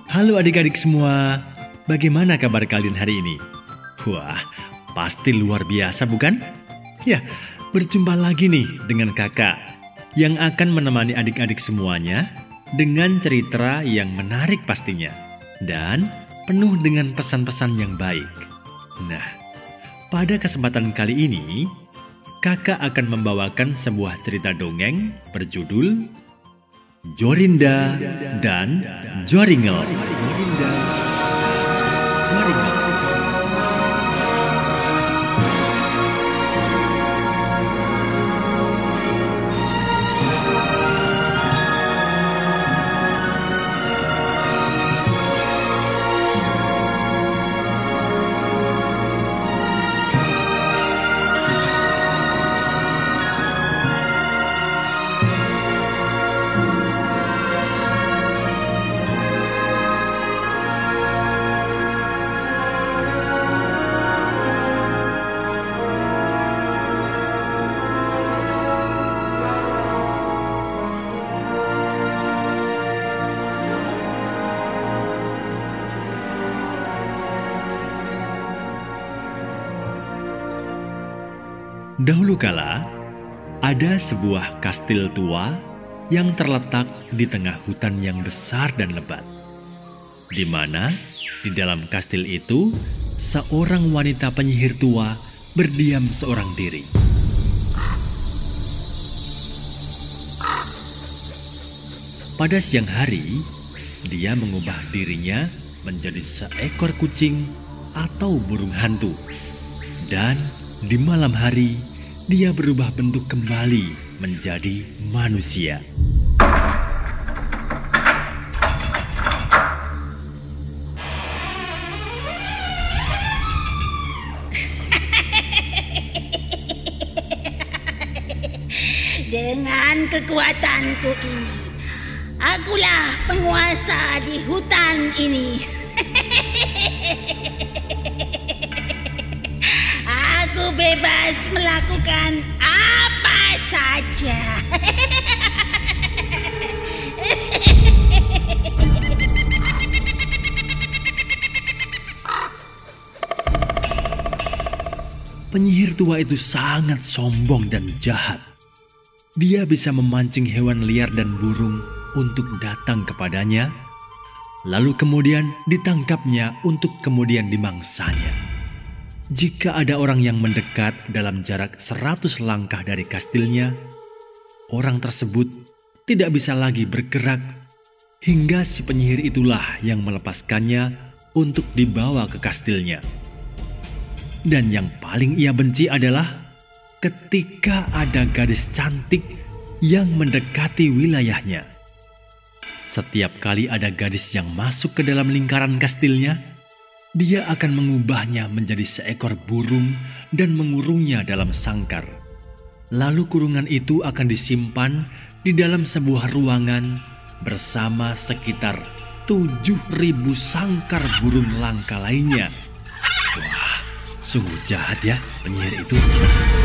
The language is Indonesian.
Halo adik-adik semua, bagaimana kabar kalian hari ini? Wah, pasti luar biasa bukan? Ya, berjumpa lagi nih dengan kakak yang akan menemani adik-adik semuanya dengan cerita yang menarik pastinya dan penuh dengan pesan-pesan yang baik. Nah, pada kesempatan kali ini, kakak akan membawakan sebuah cerita dongeng berjudul Jorinda dan Joringel. Dahulu kala, ada sebuah kastil tua yang terletak di tengah hutan yang besar dan lebat, di mana di dalam kastil itu seorang wanita penyihir tua berdiam seorang diri. Pada siang hari, dia mengubah dirinya menjadi seekor kucing atau burung hantu, dan di malam hari, dia berubah bentuk kembali menjadi manusia. Dengan kekuatanku ini, akulah penguasa di hutan ini. Aku bebas melakukan apa saja. Penyihir tua itu sangat sombong dan jahat. Dia bisa memancing hewan liar dan burung untuk datang kepadanya, lalu kemudian ditangkapnya untuk kemudian dimangsanya. Jika ada orang yang mendekat dalam jarak 100 langkah dari kastilnya, orang tersebut tidak bisa lagi bergerak hingga si penyihir itulah yang melepaskannya untuk dibawa ke kastilnya. Dan yang paling ia benci adalah ketika ada gadis cantik yang mendekati wilayahnya. Setiap kali ada gadis yang masuk ke dalam lingkaran kastilnya, dia akan mengubahnya menjadi seekor burung dan mengurungnya dalam sangkar. Lalu kurungan itu akan disimpan di dalam sebuah ruangan bersama sekitar 7.000 sangkar burung langka lainnya. Wah, sungguh jahat ya penyihir itu.